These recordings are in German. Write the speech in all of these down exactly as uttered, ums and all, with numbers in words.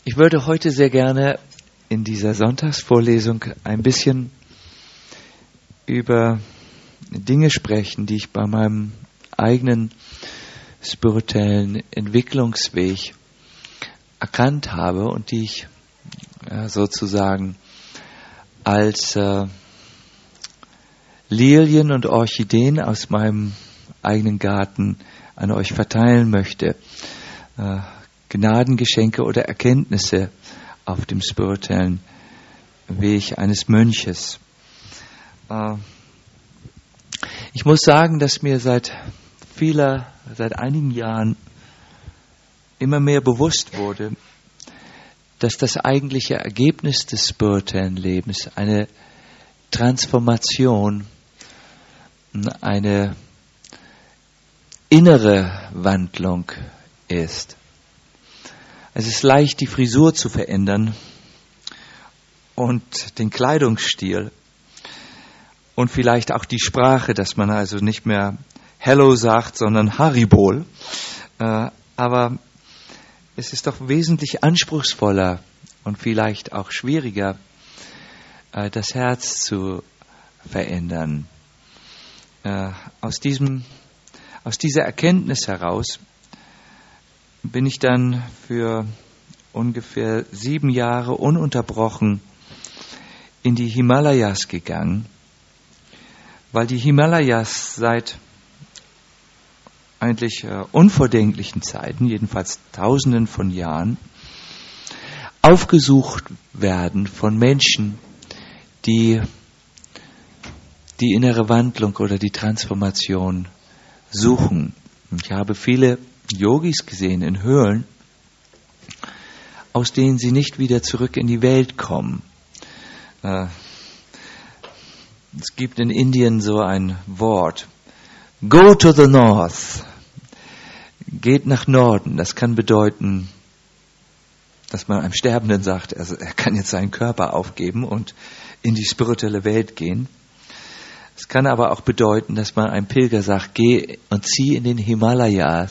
Ich würde heute sehr gerne in dieser Sonntagsvorlesung ein bisschen über Dinge sprechen, die ich bei meinem eigenen spirituellen Entwicklungsweg erkannt habe und die ich ja, sozusagen als äh, Lilien und Orchideen aus meinem eigenen Garten an euch verteilen möchte. Äh, Gnadengeschenke oder Erkenntnisse auf dem spirituellen Weg eines Mönches. Äh, ich muss sagen, dass mir seit vieler, seit einigen Jahren immer mehr bewusst wurde, dass das eigentliche Ergebnis des spirituellen Lebens eine Transformation, eine innere Wandlung ist. Es ist leicht, die Frisur zu verändern und den Kleidungsstil und vielleicht auch die Sprache, dass man also nicht mehr Hello sagt, sondern Haribol. Äh, aber es ist doch wesentlich anspruchsvoller und vielleicht auch schwieriger, äh, das Herz zu verändern. Äh, aus diesem, aus dieser Erkenntnis heraus bin ich dann für ungefähr sieben Jahre ununterbrochen in die Himalayas gegangen, weil die Himalayas seit eigentlich äh, unvordenklichen Zeiten, jedenfalls Tausenden von Jahren, aufgesucht werden von Menschen, die die innere Wandlung oder die Transformation suchen. Ich habe viele Yogis gesehen in Höhlen, aus denen sie nicht wieder zurück in die Welt kommen. Äh, es gibt in Indien so ein Wort, go to the north, geht nach Norden. Das kann bedeuten, dass man einem Sterbenden sagt, also er kann jetzt seinen Körper aufgeben und in die spirituelle Welt gehen. Es kann aber auch bedeuten, dass man einem Pilger sagt, geh und zieh in den Himalaya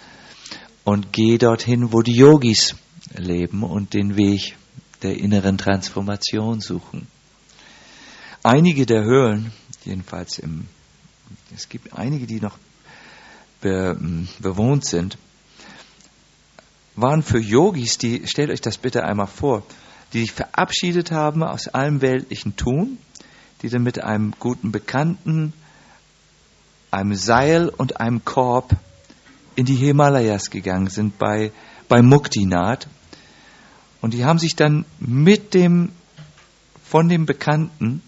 und geh dorthin, wo die Yogis leben und den Weg der inneren Transformation suchen. Einige der Höhlen, jedenfalls im, es gibt einige, die noch be, bewohnt sind, waren für Yogis, die, stellt euch das bitte einmal vor, die sich verabschiedet haben aus allem weltlichen Tun, die dann mit einem guten Bekannten, einem Seil und einem Korb in die Himalayas gegangen sind bei, bei Muktinath. Und die haben sich dann mit dem, von dem Bekannten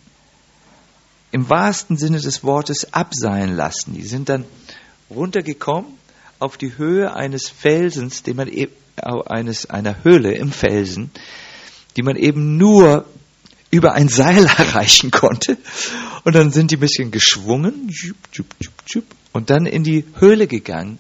im wahrsten Sinne des Wortes abseilen lassen. Die sind dann runtergekommen auf die Höhe eines Felsens, den man eben, eines, einer Höhle im Felsen, die man eben nur über ein Seil erreichen konnte. Und dann sind die ein bisschen geschwungen und dann in die Höhle gegangen,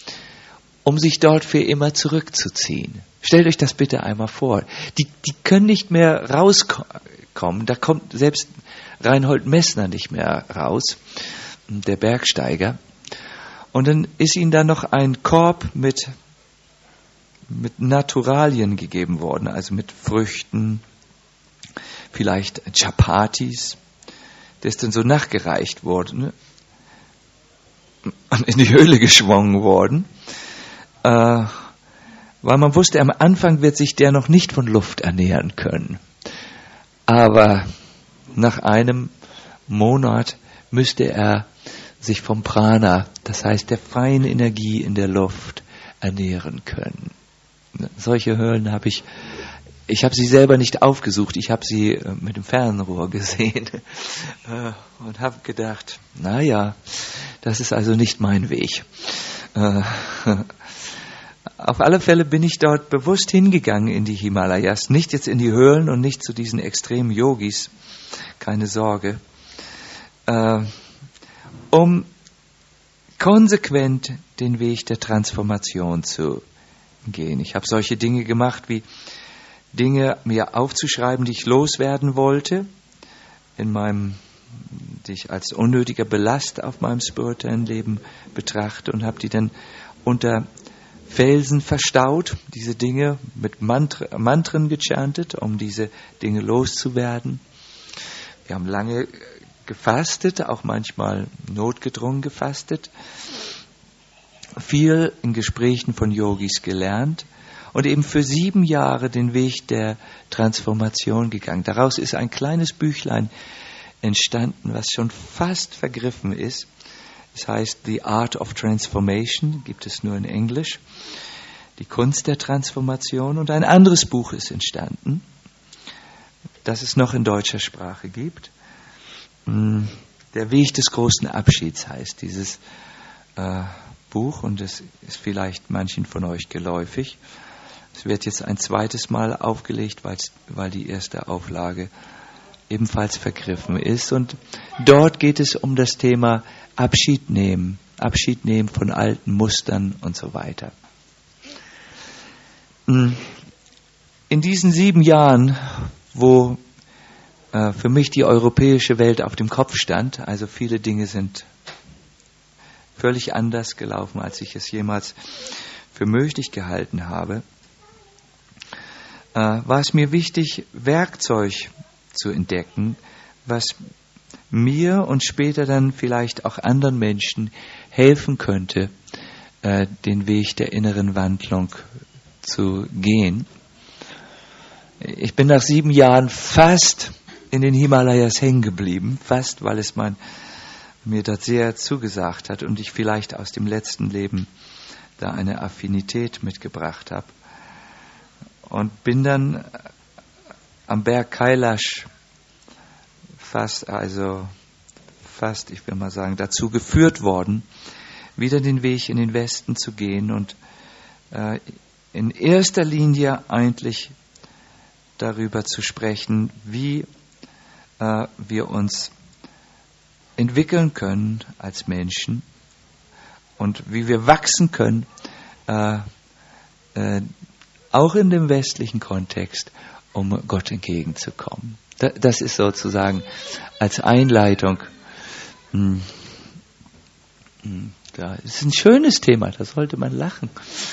um sich dort für immer zurückzuziehen. Stellt euch das bitte einmal vor. Die, die können nicht mehr rauskommen. Da kommt selbst Reinhold Messner nicht mehr raus, der Bergsteiger. Und dann ist ihnen da noch ein Korb mit, mit Naturalien gegeben worden, also mit Früchten, vielleicht Chapatis. Der ist dann so nachgereicht worden und in die Höhle geschwungen worden. Äh, weil man wusste, am Anfang wird sich der noch nicht von Luft ernähren können. Aber nach einem Monat müsste er sich vom Prana, das heißt der feinen Energie in der Luft, ernähren können. Solche Höhlen habe ich, ich habe sie selber nicht aufgesucht, ich habe sie mit dem Fernrohr gesehen und habe gedacht, naja, das ist also nicht mein Weg. Auf alle Fälle bin ich dort bewusst hingegangen in die Himalayas, nicht jetzt in die Höhlen und nicht zu diesen extremen Yogis, keine Sorge, äh, um konsequent den Weg der Transformation zu gehen. Ich habe solche Dinge gemacht, wie Dinge mir aufzuschreiben, die ich loswerden wollte, in meinem, die ich als unnötiger Belast auf meinem spirituellen Leben betrachte und habe die dann unter Felsen verstaut, diese Dinge mit Mantra, Mantren gechantet, um diese Dinge loszuwerden. Wir haben lange gefastet, auch manchmal notgedrungen gefastet, viel in Gesprächen von Yogis gelernt und eben für sieben Jahre den Weg der Transformation gegangen. Daraus ist ein kleines Büchlein entstanden, was schon fast vergriffen ist. Es heißt The Art of Transformation, gibt es nur in Englisch. Die Kunst der Transformation. Und ein anderes Buch ist entstanden, das es noch in deutscher Sprache gibt. Der Weg des großen Abschieds heißt dieses äh, Buch und es ist vielleicht manchen von euch geläufig. Es wird jetzt ein zweites Mal aufgelegt, weil die erste Auflage ebenfalls vergriffen ist. Und dort geht es um das Thema Abschied nehmen, Abschied nehmen von alten Mustern und so weiter. In diesen sieben Jahren, wo äh, für mich die europäische Welt auf dem Kopf stand, also viele Dinge sind völlig anders gelaufen, als ich es jemals für möglich gehalten habe, äh, war es mir wichtig, Werkzeug zu entdecken, was mir und später dann vielleicht auch anderen Menschen helfen könnte, äh, den Weg der inneren Wandlung zu gehen. Ich bin nach sieben Jahren fast in den Himalayas hängen geblieben, fast, weil es mein, mir das sehr zugesagt hat und ich vielleicht aus dem letzten Leben da eine Affinität mitgebracht habe. Und bin dann am Berg Kailash fast, also fast, ich will mal sagen, dazu geführt worden, wieder den Weg in den Westen zu gehen und äh, in erster Linie eigentlich darüber zu sprechen, wie äh, wir uns entwickeln können als Menschen und wie wir wachsen können, äh, äh, auch in dem westlichen Kontext, um Gott entgegenzukommen. Das ist sozusagen als Einleitung. Hm, hm, das ist ein schönes Thema, da sollte man lachen.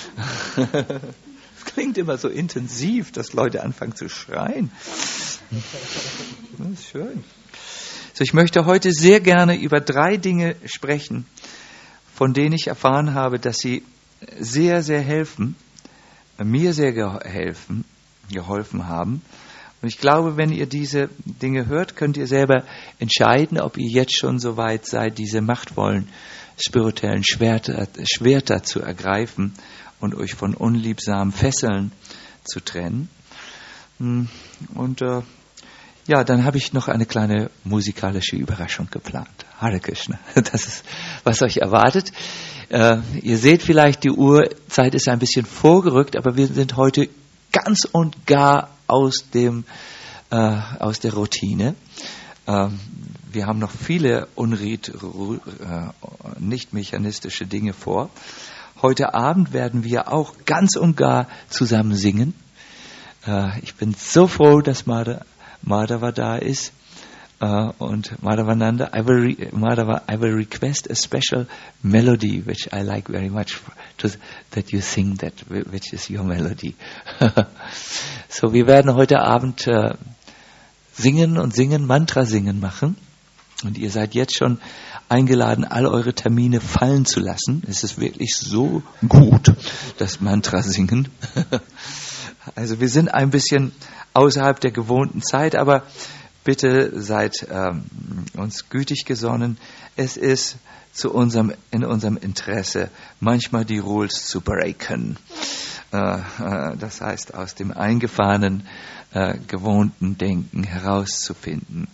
Es klingt immer so intensiv, dass Leute anfangen zu schreien. Das ist schön. So, ich möchte heute sehr gerne über drei Dinge sprechen, von denen ich erfahren habe, dass sie sehr, sehr helfen, mir sehr geholfen, geholfen haben. Und ich glaube, wenn ihr diese Dinge hört, könnt ihr selber entscheiden, ob ihr jetzt schon so weit seid, diese machtvollen spirituellen Schwerter, Schwerter zu ergreifen und euch von unliebsamen Fesseln zu trennen. Und äh, ja, dann habe ich noch eine kleine musikalische Überraschung geplant. Hare Krishna, das ist, was euch erwartet. Äh, ihr seht vielleicht, die Uhrzeit ist ein bisschen vorgerückt, aber wir sind heute ganz und gar aus dem äh, aus der Routine. Ähm, wir haben noch viele unrit, äh, nicht mechanistische Dinge vor. Heute Abend werden wir auch ganz und gar zusammen singen. Äh, ich bin so froh, dass Madhava, Madhava da ist. Uh, und Madhavananda, I will, re- Madhava, I will request a special melody, which I like very much, to, that you sing that, which is your melody. So, wir werden heute Abend uh, singen und singen, Mantra singen machen. Und ihr seid jetzt schon eingeladen, all eure Termine fallen zu lassen. Es ist wirklich so gut, das Mantra singen. Also wir sind ein bisschen außerhalb der gewohnten Zeit, aber bitte seid ähm, uns gütig gesonnen. Es ist zu unserem, in unserem Interesse, manchmal die Rules zu breaken. Äh, äh, das heißt, aus dem eingefahrenen, äh, gewohnten Denken herauszufinden.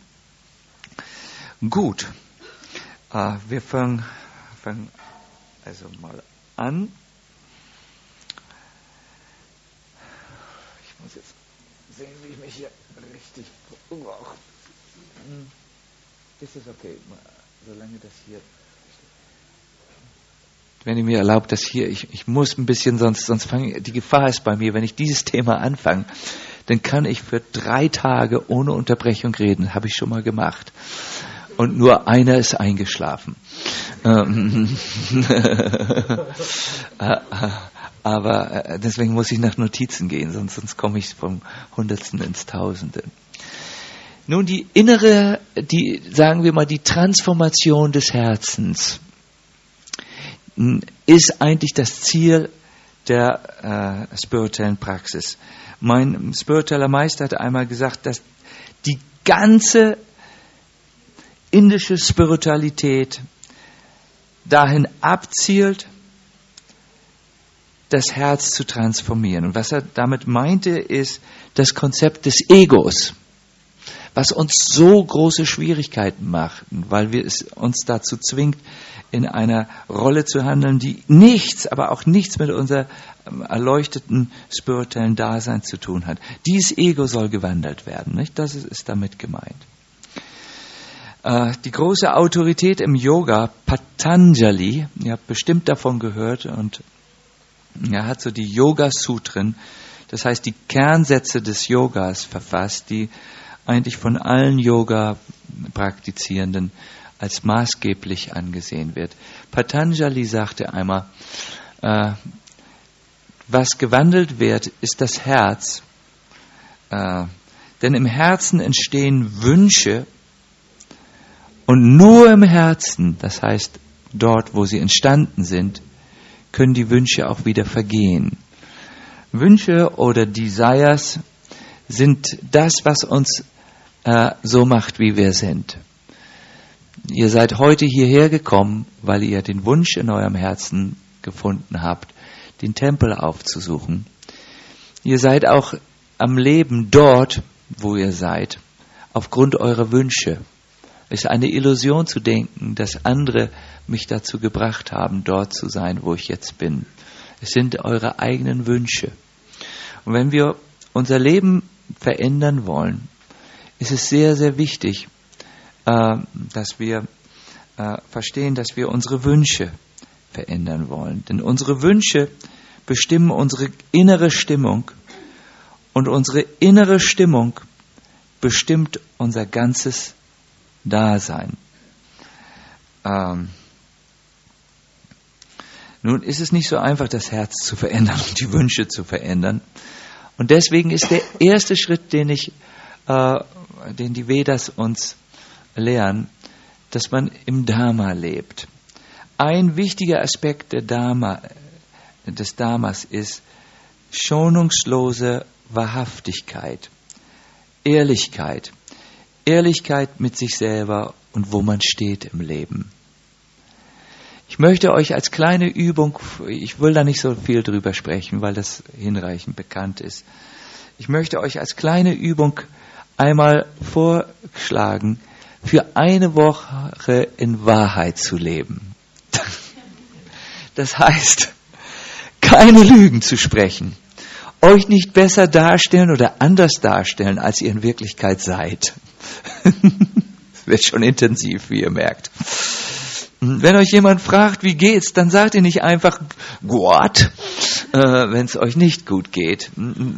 Gut, äh, wir fangen, fangen also mal an. Ich muss jetzt sehen, wie ich mich hier richtig brauche. Ist es okay, solange das hier... Wenn ihr mir erlaubt, dass hier, ich, ich muss ein bisschen, sonst, sonst fange, die Gefahr ist bei mir, wenn ich dieses Thema anfange, dann kann ich für drei Tage ohne Unterbrechung reden, habe ich schon mal gemacht. Und nur einer ist eingeschlafen. Aber äh, deswegen muss ich nach Notizen gehen, sonst, sonst komme ich vom Hundertsten ins Tausende. Nun, die innere, die, sagen wir mal, die Transformation des Herzens ist eigentlich das Ziel der äh, spirituellen Praxis. Mein spiritueller Meister hat einmal gesagt, dass die ganze indische Spiritualität dahin abzielt, das Herz zu transformieren. Und was er damit meinte, ist das Konzept des Egos, was uns so große Schwierigkeiten macht, weil wir es uns dazu zwingt, in einer Rolle zu handeln, die nichts, aber auch nichts mit unserem erleuchteten spirituellen Dasein zu tun hat. Dieses Ego soll gewandelt werden, nicht? Das ist, ist damit gemeint. Äh, die große Autorität im Yoga, Patanjali, ihr habt bestimmt davon gehört, und er hat so die Yoga-Sutren, das heißt die Kernsätze des Yogas verfasst, die eigentlich von allen Yoga-Praktizierenden als maßgeblich angesehen wird. Patanjali sagte einmal, äh, was gewandelt wird, ist das Herz. Äh, denn im Herzen entstehen Wünsche und nur im Herzen, das heißt dort, wo sie entstanden sind, können die Wünsche auch wieder vergehen. Wünsche oder Desires sind das, was uns äh, so macht, wie wir sind. Ihr seid heute hierher gekommen, weil ihr den Wunsch in eurem Herzen gefunden habt, den Tempel aufzusuchen. Ihr seid auch am Leben dort, wo ihr seid, aufgrund eurer Wünsche. Es ist eine Illusion zu denken, dass andere mich dazu gebracht haben, dort zu sein, wo ich jetzt bin. Es sind eure eigenen Wünsche. Und wenn wir unser Leben verändern wollen, ist es sehr, sehr wichtig, äh, dass wir äh, verstehen, dass wir unsere Wünsche verändern wollen. Denn unsere Wünsche bestimmen unsere innere Stimmung und unsere innere Stimmung bestimmt unser ganzes Dasein. Ähm, nun ist es nicht so einfach, das Herz zu verändern und die Wünsche zu verändern. Und deswegen ist der erste Schritt, den ich, äh, den die Vedas uns lehren, dass man im Dharma lebt. Ein wichtiger Aspekt der Dharma, des Dharmas ist schonungslose Wahrhaftigkeit, Ehrlichkeit. Ehrlichkeit mit sich selber und wo man steht im Leben. Ich möchte euch als kleine Übung, ich will da nicht so viel drüber sprechen, weil das hinreichend bekannt ist. Ich möchte euch als kleine Übung einmal vorschlagen, für eine Woche in Wahrheit zu leben. Das heißt, keine Lügen zu sprechen, euch nicht besser darstellen oder anders darstellen, als ihr in Wirklichkeit seid. Es wird schon intensiv, wie ihr merkt. Wenn euch jemand fragt, wie geht's, dann sagt ihr nicht einfach Gott, äh, wenn es euch nicht gut geht.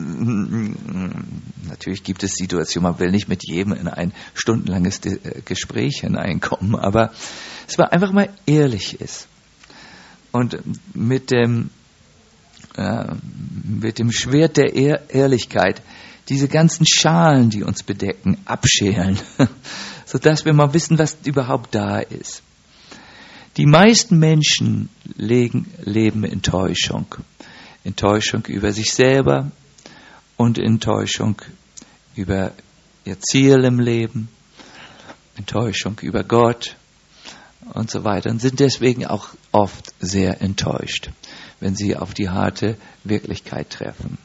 Natürlich gibt es Situationen, man will nicht mit jedem in ein stundenlanges Gespräch hineinkommen, aber dass man einfach mal ehrlich ist und mit dem äh, mit dem Schwert der Ehr- Ehrlichkeit diese ganzen Schalen, die uns bedecken, abschälen, sodass wir mal wissen, was überhaupt da ist. Die meisten Menschen legen, leben Enttäuschung. Enttäuschung über sich selber und Enttäuschung über ihr Ziel im Leben, Enttäuschung über Gott und so weiter und sind deswegen auch oft sehr enttäuscht, wenn sie auf die harte Wirklichkeit treffen.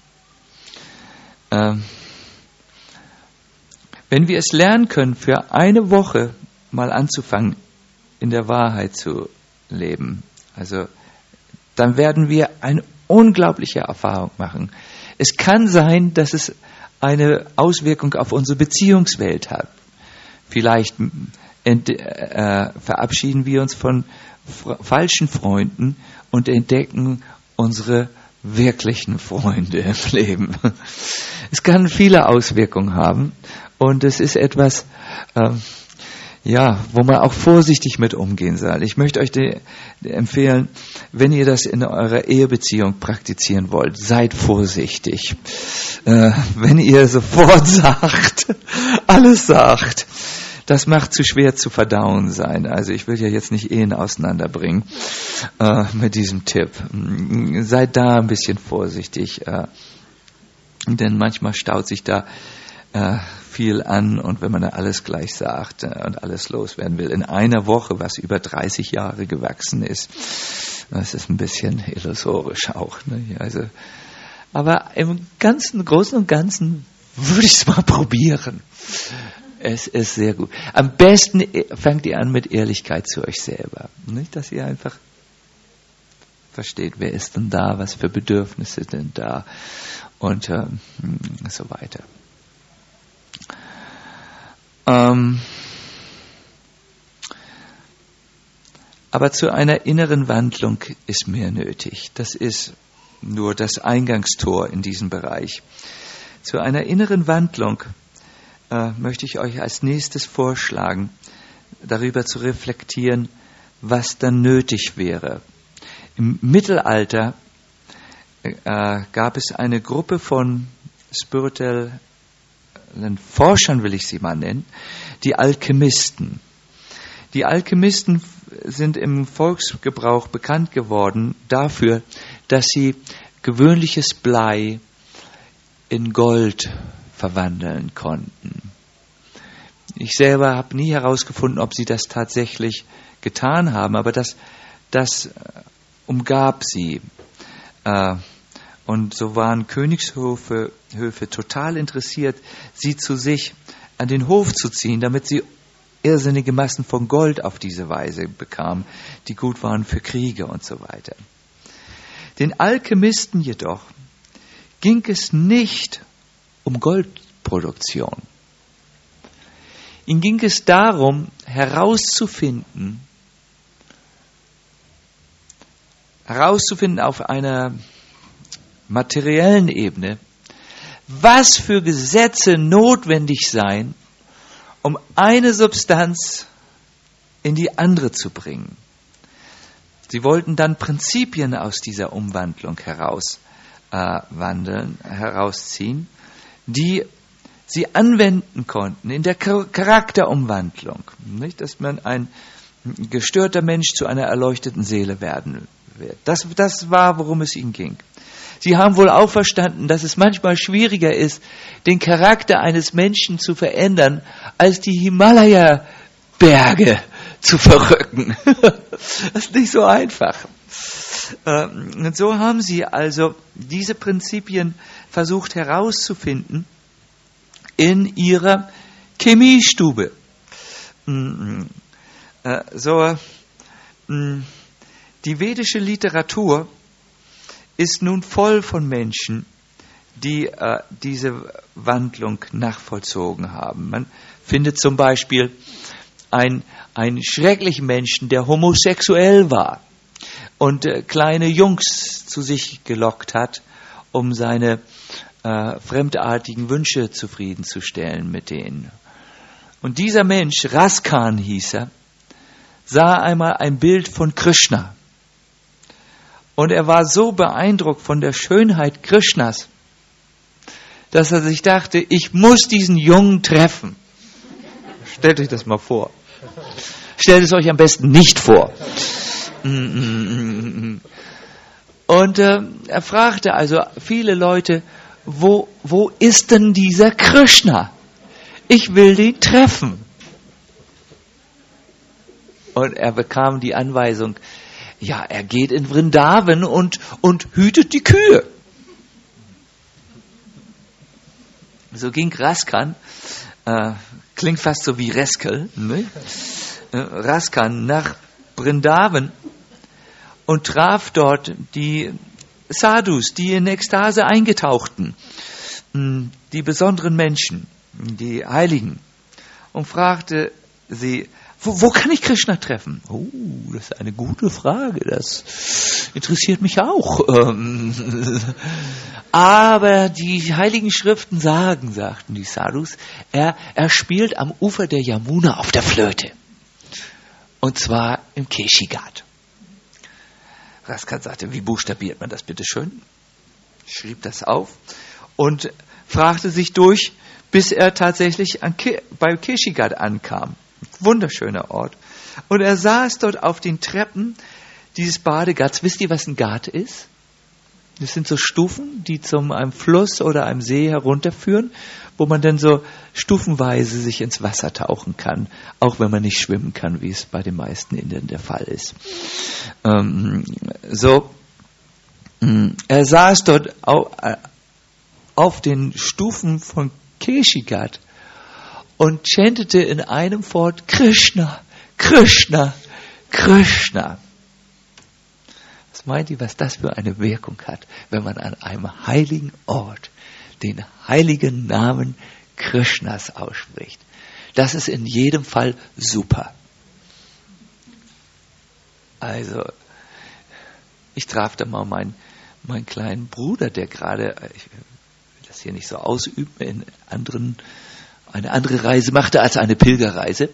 Ähm, wenn wir es lernen können, für eine Woche mal anzufangen, in der Wahrheit zu leben, also dann werden wir eine unglaubliche Erfahrung machen. Es kann sein, dass es eine Auswirkung auf unsere Beziehungswelt hat. Vielleicht ent, äh, verabschieden wir uns von f- falschen Freunden und entdecken unsere wirklichen Freunde im Leben. Es kann viele Auswirkungen haben und es ist etwas, äh, ja, wo man auch vorsichtig mit umgehen soll. Ich möchte euch de, de empfehlen, wenn ihr das in eurer Ehebeziehung praktizieren wollt, seid vorsichtig. Äh, wenn ihr sofort sagt, alles sagt, das macht zu schwer zu verdauen sein. Also ich will ja jetzt nicht Ehen auseinanderbringen äh, mit diesem Tipp. Seid da ein bisschen vorsichtig, äh, denn manchmal staut sich da äh, viel an, und wenn man da alles gleich sagt äh, und alles loswerden will, in einer Woche, was über dreißig Jahre gewachsen ist, das ist ein bisschen illusorisch auch. Ne? Also, aber im ganzen, Großen und Ganzen würde ich es mal probieren. Es ist sehr gut. Am besten fangt ihr an mit Ehrlichkeit zu euch selber. Nicht, dass ihr einfach versteht, wer ist denn da, was für Bedürfnisse sind da und ähm, so weiter. Ähm, aber zu einer inneren Wandlung ist mehr nötig. Das ist nur das Eingangstor in diesem Bereich. Zu einer inneren Wandlung äh, möchte ich euch als nächstes vorschlagen, darüber zu reflektieren, was dann nötig wäre. Im Mittelalter äh, gab es eine Gruppe von spirituellen Forschern, will ich sie mal nennen, die Alchemisten. Die Alchemisten sind im Volksgebrauch bekannt geworden dafür, dass sie gewöhnliches Blei in Gold verwandeln konnten. Ich selber habe nie herausgefunden, ob sie das tatsächlich getan haben, aber das, das umgab sie. Und so waren Königshöfe Höfe total interessiert, sie zu sich an den Hof zu ziehen, damit sie irrsinnige Massen von Gold auf diese Weise bekamen, die gut waren für Kriege und so weiter. Den Alchemisten jedoch ging es nicht um Goldproduktion. Ihnen ging es darum, herauszufinden, herauszufinden auf einer materiellen Ebene, was für Gesetze notwendig seien, um eine Substanz in die andere zu bringen. Sie wollten dann Prinzipien aus dieser Umwandlung heraus äh, wandeln, herausziehen, die sie anwenden konnten in der Charakterumwandlung. Nicht, dass man ein gestörter Mensch zu einer erleuchteten Seele werden wird. Das, das war, worum es ihnen ging. Sie haben wohl auch verstanden, dass es manchmal schwieriger ist, den Charakter eines Menschen zu verändern, als die Himalaya-Berge zu verrücken. Das ist nicht so einfach. Und so haben sie also diese Prinzipien versucht herauszufinden in ihrer Chemiestube. So, die vedische Literatur ist nun voll von Menschen, die äh, diese Wandlung nachvollzogen haben. Man findet zum Beispiel ein, einen schrecklichen Menschen, der homosexuell war und äh, kleine Jungs zu sich gelockt hat, um seine äh, fremdartigen Wünsche zufriedenzustellen mit denen. Und dieser Mensch, Raskan hieß er, sah einmal ein Bild von Krishna. Und er war so beeindruckt von der Schönheit Krishnas, dass er sich dachte, ich muss diesen Jungen treffen. Stellt euch das mal vor. Stellt es euch am besten nicht vor. Und äh, er fragte also viele Leute, wo, wo ist denn dieser Krishna? Ich will den treffen. Und er bekam die Anweisung, ja, er geht in Vrindavan und, und hütet die Kühe. So ging Raskan, äh, klingt fast so wie Reskel, ne? äh, Raskan nach Vrindavan und traf dort die Sadhus, die in Ekstase eingetauchten, die besonderen Menschen, die Heiligen, und fragte sie, Wo, wo kann ich Krishna treffen? Oh, das ist eine gute Frage. Das, interessiert mich auch. Aber die Heiligen Schriften sagen, sagten die Sadhus, er, er spielt am Ufer der Yamuna auf der Flöte. Und zwar im Keshi Ghat. Raskan sagte, wie buchstabiert man das bitte schön? Schrieb das auf und fragte sich durch, bis er tatsächlich an Ke- bei Keshi Ghat ankam. Wunderschöner Ort. Und er saß dort auf den Treppen dieses Badegats. Wisst ihr, was ein Ghat ist? Das sind so Stufen, die zum einem Fluss oder einem See herunterführen, wo man dann so stufenweise sich ins Wasser tauchen kann, auch wenn man nicht schwimmen kann, wie es bei den meisten Indern der Fall ist. Ähm, so, er saß dort auf, auf den Stufen von Keshi Ghat und chantete in einem Fort Krishna, Krishna, Krishna. Was meint ihr, was das für eine Wirkung hat, wenn man an einem heiligen Ort den heiligen Namen Krishnas ausspricht? Das ist in jedem Fall super. Also, ich traf da mal meinen, meinen kleinen Bruder, der gerade, ich will das hier nicht so ausüben, in anderen, eine andere Reise machte als eine Pilgerreise.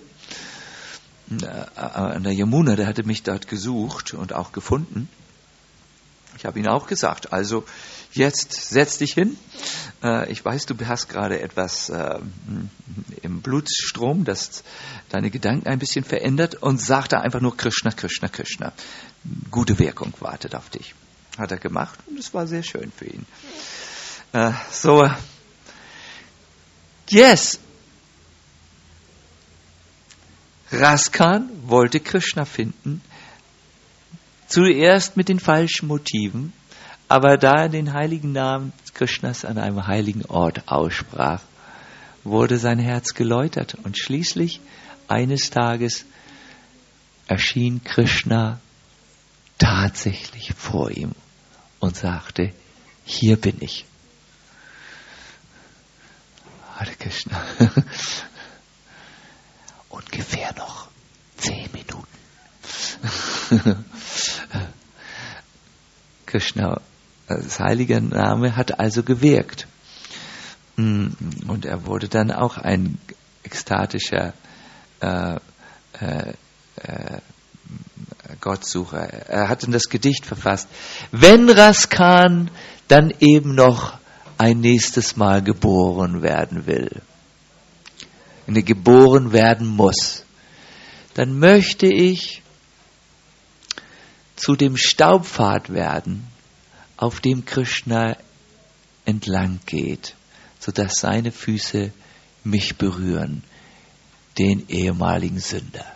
An der Yamuna, der hatte mich dort gesucht und auch gefunden. Ich habe ihm auch gesagt, also jetzt setz dich hin. Ich weiß, du hast gerade etwas im Blutstrom, das deine Gedanken ein bisschen verändert, und sag da einfach nur Krishna, Krishna, Krishna. Gute Wirkung wartet auf dich. Hat er gemacht und es war sehr schön für ihn. So, yes. Raskan wollte Krishna finden, zuerst mit den falschen Motiven, aber da er den heiligen Namen Krishnas an einem heiligen Ort aussprach, wurde sein Herz geläutert und schließlich eines Tages erschien Krishna tatsächlich vor ihm und sagte, hier bin ich. Hare Krishna. Ungefähr noch zehn Minuten. Krishna, das heilige Name, hat also gewirkt. Und er wurde dann auch ein ekstatischer äh, äh, äh, Gottsucher. Er hat in das Gedicht verfasst, wenn Raskan dann eben noch ein nächstes Mal geboren werden will, wenn er geboren werden muss, dann möchte ich zu dem Staubpfad werden, auf dem Krishna entlang geht, sodass seine Füße mich berühren, den ehemaligen Sünder.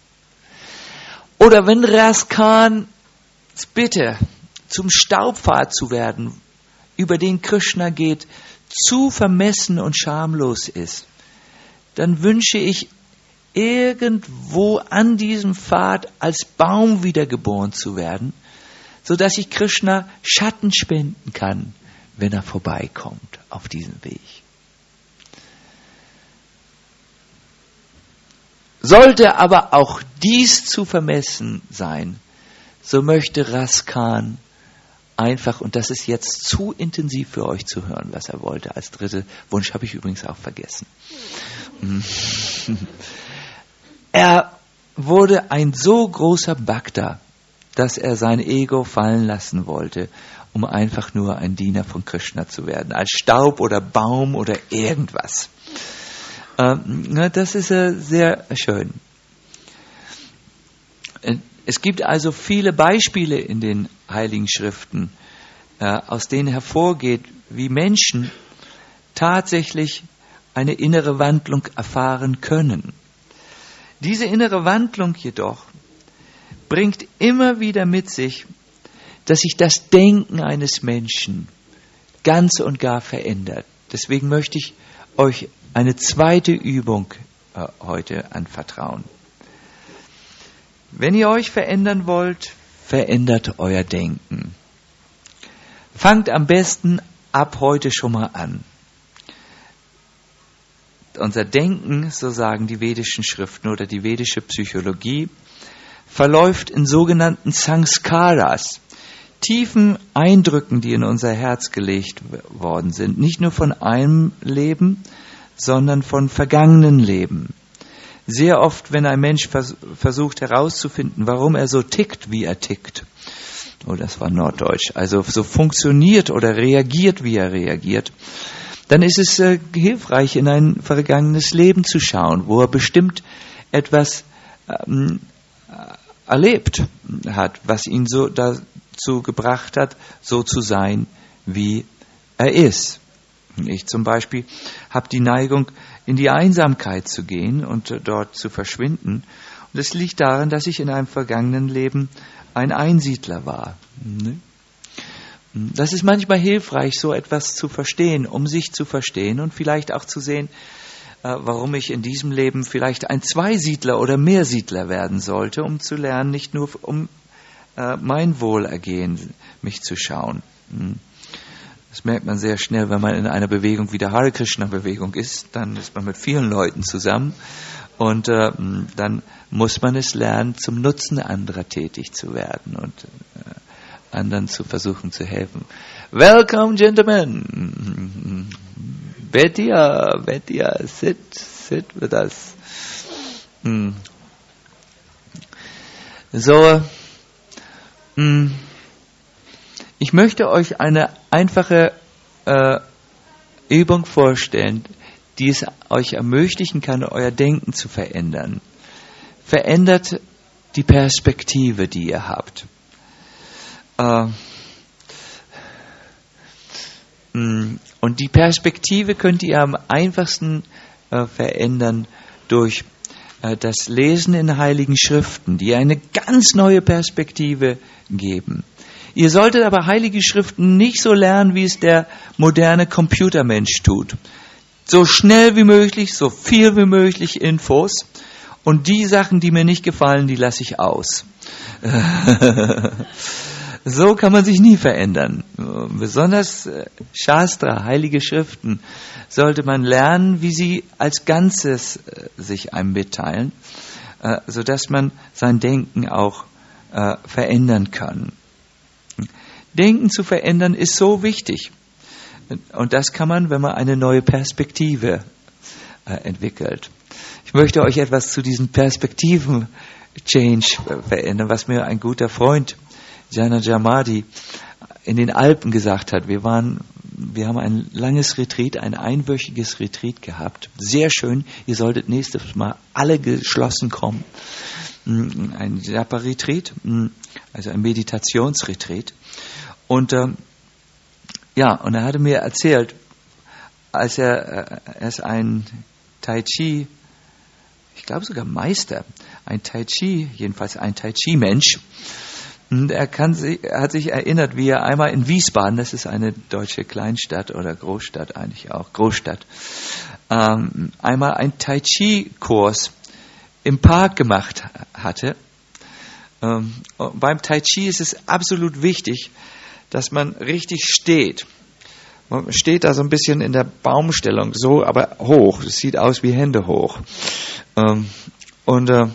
Oder wenn Raskan bitte, zum Staubpfad zu werden, über den Krishna geht, zu vermessen und schamlos ist, dann wünsche ich, irgendwo an diesem Pfad als Baum wiedergeboren zu werden, sodass ich Krishna Schatten spenden kann, wenn er vorbeikommt auf diesem Weg. Sollte aber auch dies zu vermessen sein, so möchte Raskan einfach, und das ist jetzt zu intensiv für euch zu hören, was er wollte. Als dritter Wunsch habe ich übrigens auch vergessen. Er wurde ein so großer Bhakta, dass er sein Ego fallen lassen wollte, um einfach nur ein Diener von Krishna zu werden, als Staub oder Baum oder irgendwas. Ähm, das ist äh, sehr schön. Es gibt also viele Beispiele in den Heiligen Schriften, äh, aus denen hervorgeht, wie Menschen tatsächlich eine innere Wandlung erfahren können. Diese innere Wandlung jedoch bringt immer wieder mit sich, dass sich das Denken eines Menschen ganz und gar verändert. Deswegen möchte ich euch eine zweite Übung äh, heute anvertrauen. Wenn ihr euch verändern wollt, verändert euer Denken. Fangt am besten ab heute schon mal an. Unser Denken, so sagen die vedischen Schriften oder die vedische Psychologie, verläuft in sogenannten Sanskaras. tiefen Eindrücken, die in unser Herz gelegt worden sind. Nicht nur von einem Leben, sondern von vergangenen Leben. Sehr oft, wenn ein Mensch vers- versucht herauszufinden, warum er so tickt, wie er tickt, oh, das war Norddeutsch, also so funktioniert oder reagiert, wie er reagiert, dann ist es äh, hilfreich, in ein vergangenes Leben zu schauen, wo er bestimmt etwas ähm, erlebt hat, was ihn so dazu gebracht hat, so zu sein, wie er ist. Ich zum Beispiel habe die Neigung, in die Einsamkeit zu gehen und dort zu verschwinden. Und es liegt daran, dass ich in einem vergangenen Leben ein Einsiedler war. Das ist manchmal hilfreich, so etwas zu verstehen, um sich zu verstehen und vielleicht auch zu sehen, warum ich in diesem Leben vielleicht ein Zweisiedler oder Mehrsiedler werden sollte, um zu lernen, nicht nur um mein Wohlergehen mich zu schauen. Das merkt man sehr schnell, wenn man in einer Bewegung wie der Hare Krishna Bewegung ist, dann ist man mit vielen Leuten zusammen und äh, dann muss man es lernen, zum Nutzen anderer tätig zu werden und äh, anderen zu versuchen zu helfen. Welcome, gentlemen. Bettia, Bettia, sit, sit with us. Hm. So, hm. Ich möchte euch eine einfache äh, Übung vorstellen, die es euch ermöglichen kann, euer Denken zu verändern. Verändert die Perspektive, die ihr habt. Äh, und die Perspektive könnt ihr am einfachsten äh, verändern durch äh, das Lesen in Heiligen Schriften, die eine ganz neue Perspektive geben. Ihr solltet aber Heilige Schriften nicht so lernen, wie es der moderne Computermensch tut. So schnell wie möglich, so viel wie möglich Infos. Und die Sachen, die mir nicht gefallen, die lasse ich aus. So kann man sich nie verändern. Besonders Shastra, Heilige Schriften, sollte man lernen, wie sie als Ganzes sich einem mitteilen, sodass man sein Denken auch verändern kann. Denken zu verändern ist so wichtig. Und das kann man, wenn man eine neue Perspektive äh, entwickelt. Ich möchte euch etwas zu diesen Perspektiven-Change äh, verändern, was mir ein guter Freund, Jana Jamadi, in den Alpen gesagt hat. Wir waren, wir haben ein langes Retreat, ein einwöchiges Retreat gehabt. Sehr schön. Ihr solltet nächstes Mal alle geschlossen kommen. Ein Japa-Retreat, also ein Meditationsretreat. Und ähm, ja, und er hatte mir erzählt, als er, äh, er ist ein Tai Chi, ich glaube sogar Meister, ein Tai Chi, jedenfalls ein Tai Chi Mensch. Und er, kann sich, er hat sich erinnert, wie er einmal in Wiesbaden, das ist eine deutsche Kleinstadt oder Großstadt eigentlich auch, Großstadt, ähm, einmal ein Tai Chi Kurs im Park gemacht hatte. Ähm, beim Tai Chi ist es absolut wichtig, dass man richtig steht. Man steht da so ein bisschen in der Baumstellung, so, aber hoch. Es sieht aus wie Hände hoch. Ähm, und äh,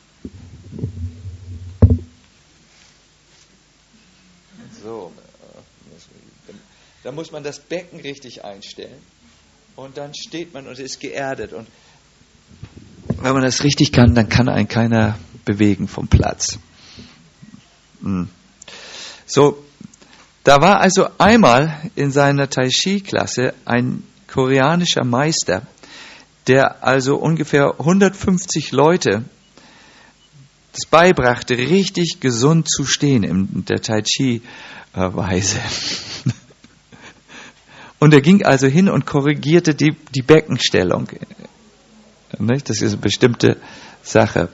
so, äh, da muss man das Becken richtig einstellen. Und dann steht man und ist geerdet. Und wenn man das richtig kann, dann kann einen keiner bewegen vom Platz. Hm. So, da war also einmal in seiner Tai Chi Klasse ein koreanischer Meister, der also ungefähr hundertfünfzig Leute das beibrachte, richtig gesund zu stehen in der Tai Chi Weise. Und er ging also hin und korrigierte die, die Beckenstellung. Das ist eine bestimmte Sache.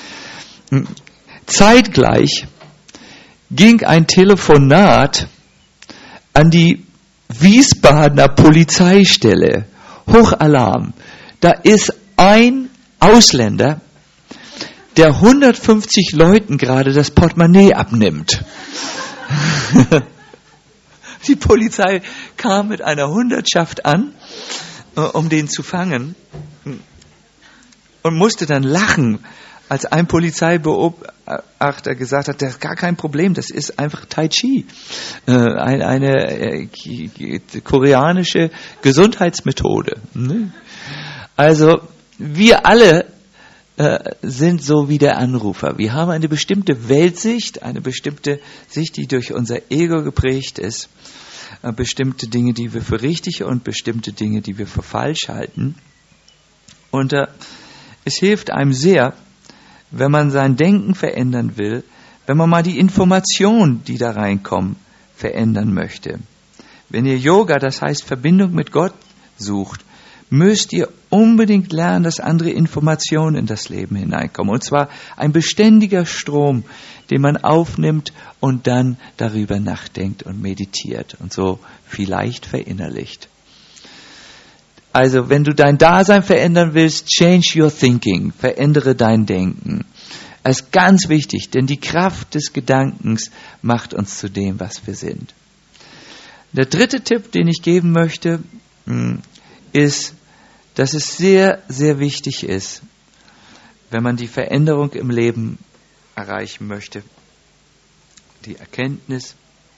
Zeitgleich ging ein Telefonat an die Wiesbadener Polizeistelle. Hochalarm. Da ist ein Ausländer, der hundertfünfzig Leuten gerade das Portemonnaie abnimmt. Die Polizei kam mit einer Hundertschaft an, um den zu fangen, und musste dann lachen, als ein Polizeibeobachter gesagt hat, das ist gar kein Problem, das ist einfach Tai Chi. Äh, eine eine äh, koreanische Gesundheitsmethode. Ne? Also wir alle äh, sind so wie der Anrufer. Wir haben eine bestimmte Weltsicht, eine bestimmte Sicht, die durch unser Ego geprägt ist. Äh, bestimmte Dinge, die wir für richtig und bestimmte Dinge, die wir für falsch halten. Und äh, es hilft einem sehr, wenn man sein Denken verändern will, wenn man mal die Informationen, die da reinkommen, verändern möchte. Wenn ihr Yoga, das heißt Verbindung mit Gott, sucht, müsst ihr unbedingt lernen, dass andere Informationen in das Leben hineinkommen. Und zwar ein beständiger Strom, den man aufnimmt und dann darüber nachdenkt und meditiert und so vielleicht verinnerlicht. Also, wenn du dein Dasein verändern willst, change your thinking, verändere dein Denken. Das ist ganz wichtig, denn die Kraft des Gedankens macht uns zu dem, was wir sind. Der dritte Tipp, den ich geben möchte, ist, dass es sehr, sehr wichtig ist, wenn man die Veränderung im Leben erreichen möchte, die Erkenntnis,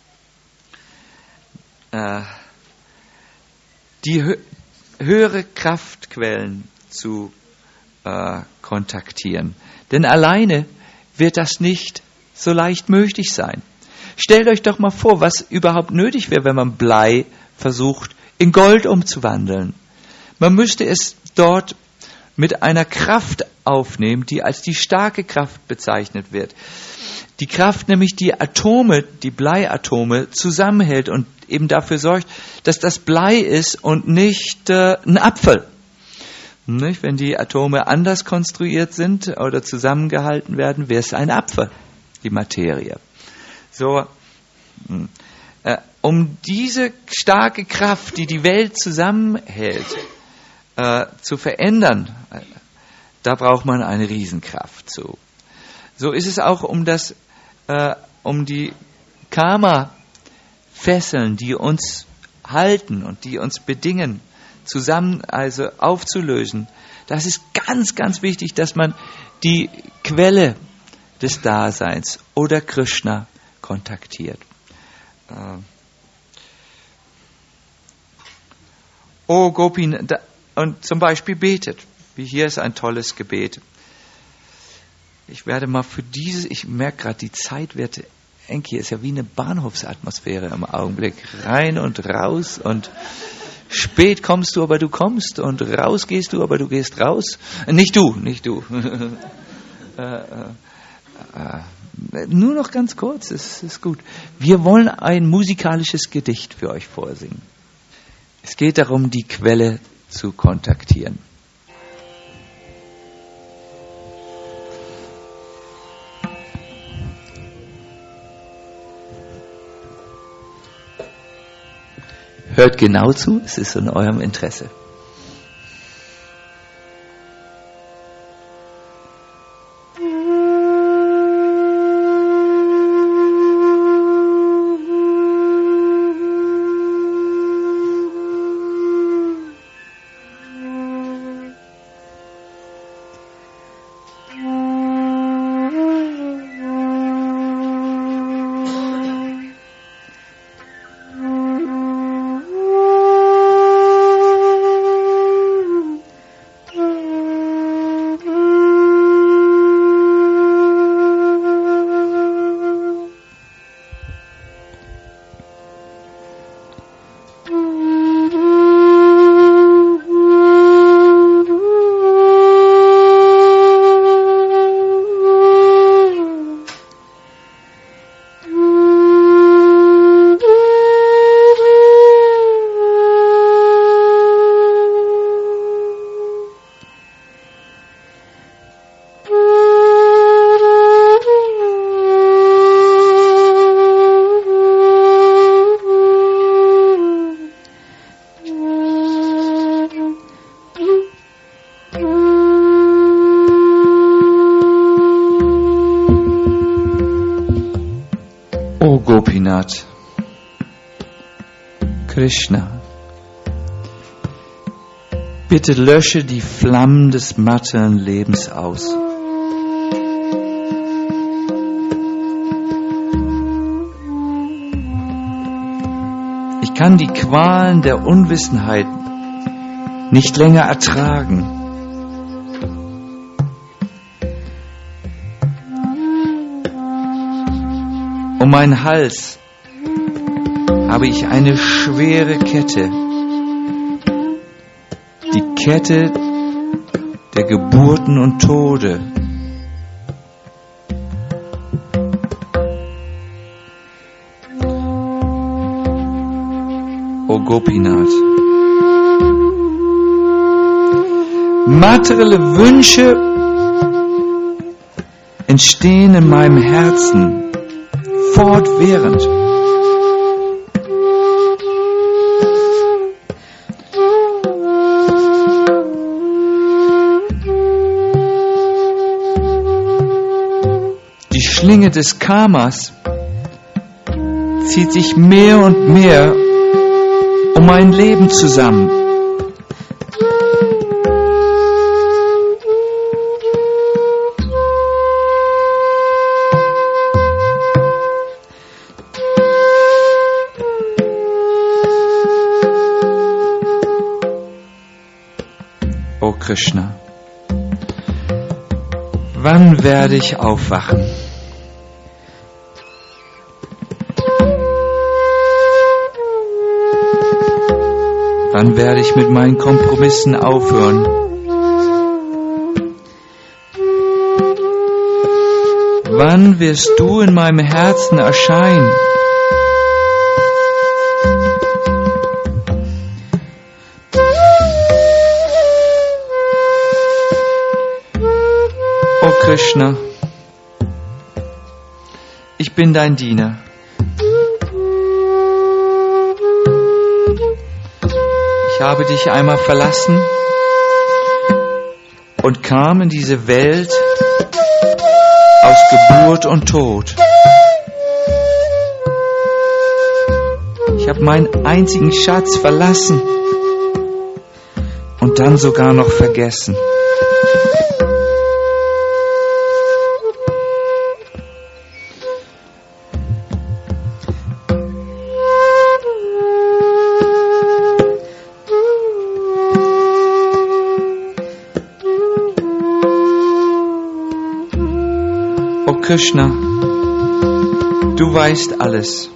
äh, die hö- höhere Kraftquellen zu äh, kontaktieren. Denn alleine wird das nicht so leicht möglich sein. Stellt euch doch mal vor, was überhaupt nötig wäre, wenn man Blei versucht, in Gold umzuwandeln. Man müsste es dort mit einer Kraft aufnehmen, die als die starke Kraft bezeichnet wird. Die Kraft nämlich die Atome, die Bleiatome zusammenhält und eben dafür sorgt, dass das Blei ist und nicht äh, ein Apfel. Nicht? Wenn die Atome anders konstruiert sind oder zusammengehalten werden, wäre es ein Apfel, die Materie. So, äh, um diese starke Kraft, die die Welt zusammenhält, äh, zu verändern, äh, da braucht man eine Riesenkraft zu. So ist es auch um das, äh, um die Karma-Fesseln, die uns halten und die uns bedingen, zusammen also aufzulösen. Das ist ganz, ganz wichtig, dass man die Quelle des Daseins oder Krishna kontaktiert. Äh, oh Gopin, da, und zum Beispiel betet. Wie hier ist ein tolles Gebet. Ich werde mal für dieses, ich merke gerade, die Zeit wird eng. Hier ist ja wie eine Bahnhofsatmosphäre im Augenblick. Rein und raus und spät kommst du, aber du kommst und raus gehst du, aber du gehst raus. Nicht du, nicht du. äh, äh, äh, nur noch ganz kurz, es ist gut. Wir wollen ein musikalisches Gedicht für euch vorsingen. Es geht darum, die Quelle zu kontaktieren. Hört genau zu, es ist in eurem Interesse. Gopinath, Krishna, bitte lösche die Flammen des materiellen Lebens aus. kann die Qualen der Unwissenheit nicht länger ertragen. Um meinen Hals habe ich eine schwere Kette, die Kette der Geburten und Tode. O Gopinath, materielle Wünsche entstehen in meinem Herzen fortwährend. Die Schlinge des Karmas zieht sich mehr und mehr um mein Leben zusammen. O Krishna, wann werde ich aufwachen? Wann werde ich mit meinen Kompromissen aufhören? Wann wirst du in meinem Herzen erscheinen? O Krishna, ich bin dein Diener. Ich habe dich einmal verlassen und kam in diese Welt aus Geburt und Tod. Ich habe meinen einzigen Schatz verlassen und dann sogar noch vergessen. Krishna, du weißt alles.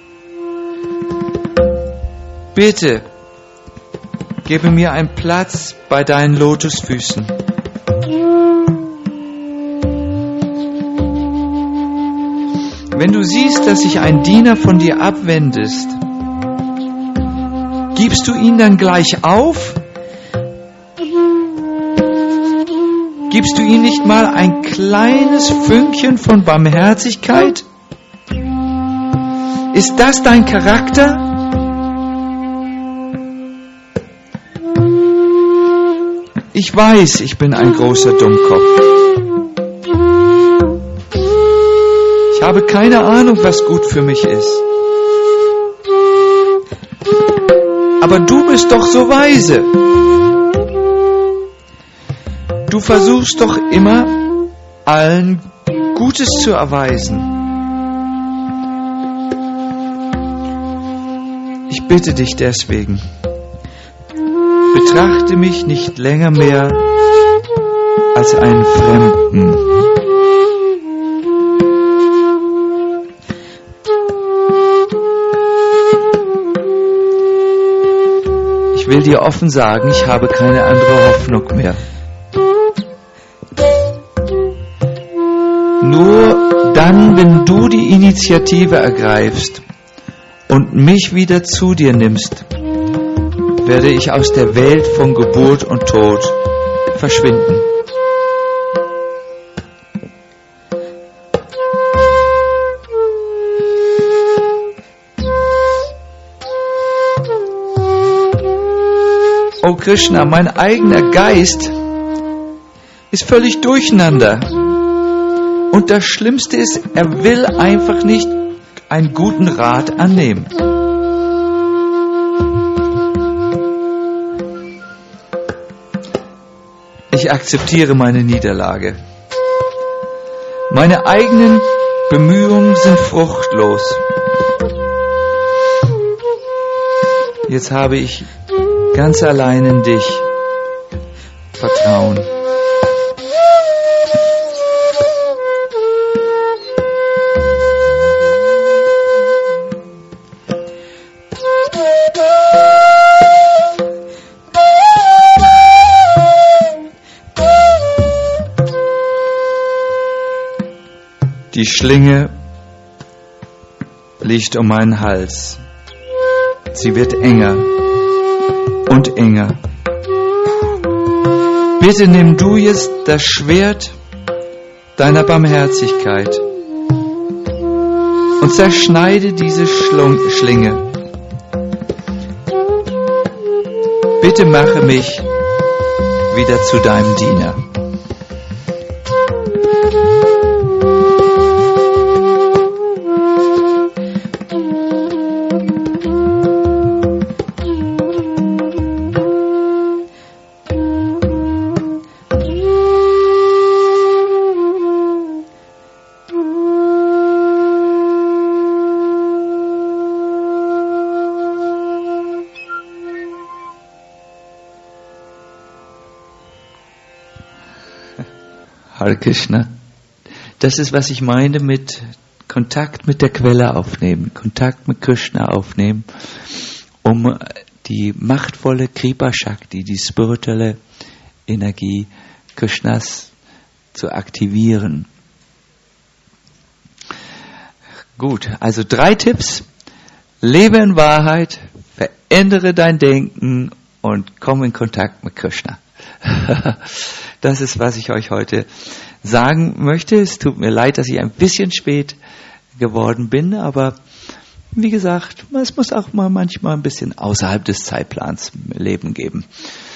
Bitte, gebe mir einen Platz bei deinen Lotusfüßen. Wenn du siehst, dass sich ein Diener von dir abwendest, gibst du ihn dann gleich auf? Gibst du ihm nicht mal ein kleines Fünkchen von Barmherzigkeit? Ist das dein Charakter? Ich weiß, ich bin ein großer Dummkopf. Ich habe keine Ahnung, was gut für mich ist. Aber du bist doch so weise. Du versuchst doch immer, allen Gutes zu erweisen. Ich bitte dich deswegen, betrachte mich nicht länger mehr als einen Fremden. Ich will dir offen sagen, ich habe keine andere Hoffnung mehr. Nur dann, wenn du die Initiative ergreifst und mich wieder zu dir nimmst, werde ich aus der Welt von Geburt und Tod verschwinden. O Krishna, mein eigener Geist ist völlig durcheinander. Und das Schlimmste ist, er will einfach nicht einen guten Rat annehmen. Ich akzeptiere meine Niederlage. Meine eigenen Bemühungen sind fruchtlos. Jetzt habe ich ganz allein in dich Vertrauen. Die Schlinge liegt um meinen Hals. Sie wird enger und enger. Bitte nimm du jetzt das Schwert deiner Barmherzigkeit und zerschneide diese Schlung- Schlinge. Bitte mache mich wieder zu deinem Diener. Hare Krishna. Das ist, was ich meine mit Kontakt mit der Quelle aufnehmen, Kontakt mit Krishna aufnehmen, um die machtvolle Kripa Shakti, die spirituelle Energie Krishnas zu aktivieren. Gut, also drei Tipps. Lebe in Wahrheit, verändere dein Denken und komm in Kontakt mit Krishna. Das ist, was ich euch heute sagen möchte. Es tut mir leid, dass ich ein bisschen spät geworden bin, aber wie gesagt, es muss auch mal manchmal ein bisschen außerhalb des Zeitplans Leben geben.